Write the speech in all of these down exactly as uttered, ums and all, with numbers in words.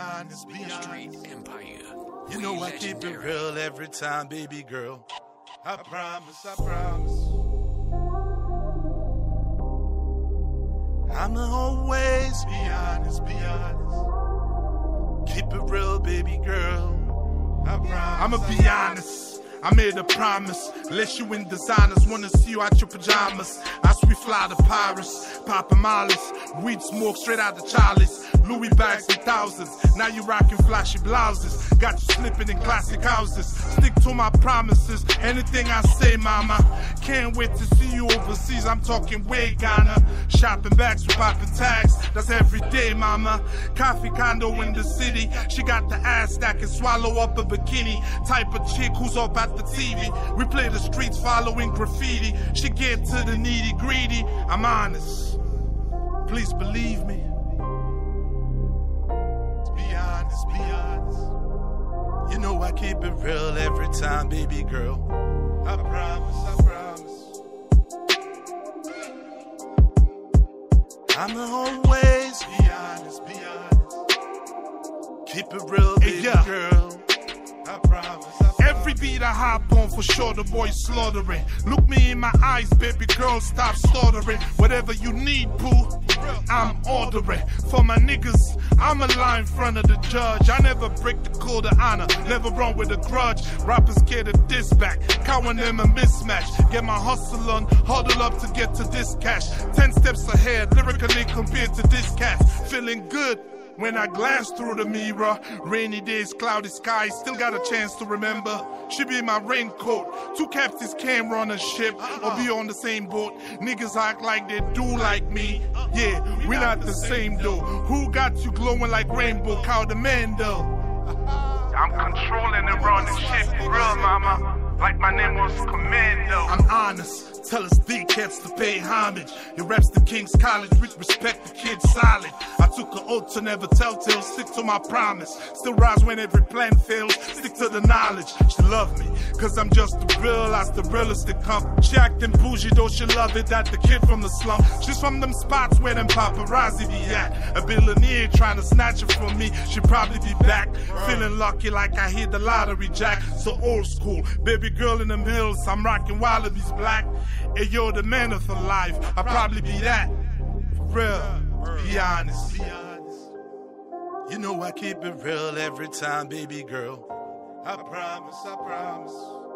honest, be Street honest. Empire. You know I keep it real every time, baby girl. I promise, I promise. I'ma always be honest, be honest. Keep it real, baby girl. I promise. I'ma be honest. I made a promise, unless you in designers, wanna see you out your pajamas. As we fly to Paris, poppin' mollies, weed smoke straight out the Charlies. Louis bags and thousands, now you rockin' flashy blouses. Got you slipping in classic houses. Stick to my promises, anything I say, mama. Can't wait to see you overseas, I'm talking way Ghana. Shopping bags with poppin' tags, that's every day, mama. Coffee condo in the city, she got the ass that can swallow up a bikini. Type of chick who's up at the T V. We play the streets following graffiti. She get to the needy greedy. I'm honest. Please believe me. Be honest, be honest. You know I keep it real every time, baby girl. I promise, I promise. I'ma always be honest, be honest. Keep it real, baby hey, yeah. girl. I promise. Every beat I hop on, for sure the boy slaughtering. Look me in my eyes, baby girl, stop stuttering. Whatever you need, boo, I'm ordering. For my niggas, I'm a lie in front of the judge. I never break the code of honor, never run with a grudge. Rappers scared of this back, cowing them a mismatch. Get my hustle on, huddle up to get to this cash. Ten steps ahead, lyrically compared to this cat. Feeling good when I glance through the mirror. Rainy days, cloudy skies, still got a chance to remember. She be my raincoat. Two captains can't run a ship or be on the same boat. Niggas act like they do like me. Yeah, we not the same though. Who got you glowing like rainbow? Cow the man though. I'm controlling and running shit for real, mama. Like my name was Commando. I'm honest. Tell us D cats to pay homage. He reps the King's College, with respect the kid solid. I took an oath to never tell tales, stick to my promise. Still rise when every plan fails, stick to the knowledge. She love me, cause I'm just the real, as the realest that come. She actin' bougie though she love it, that the kid from the slum. She's from them spots where them paparazzi be at. A billionaire trying to snatch it from me, she probably be back. Feeling lucky like I hit the lottery jack. So old school, baby girl in them hills, I'm rocking Wallabies black. Hey yo, the man of her life, I'll probably be that. For real, be honest, be honest. You know I keep it real every time, baby girl. I promise, I promise.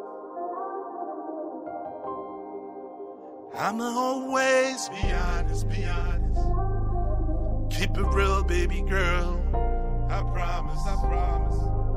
I'ma always be honest, be honest. Keep it real, baby girl. I promise, I promise.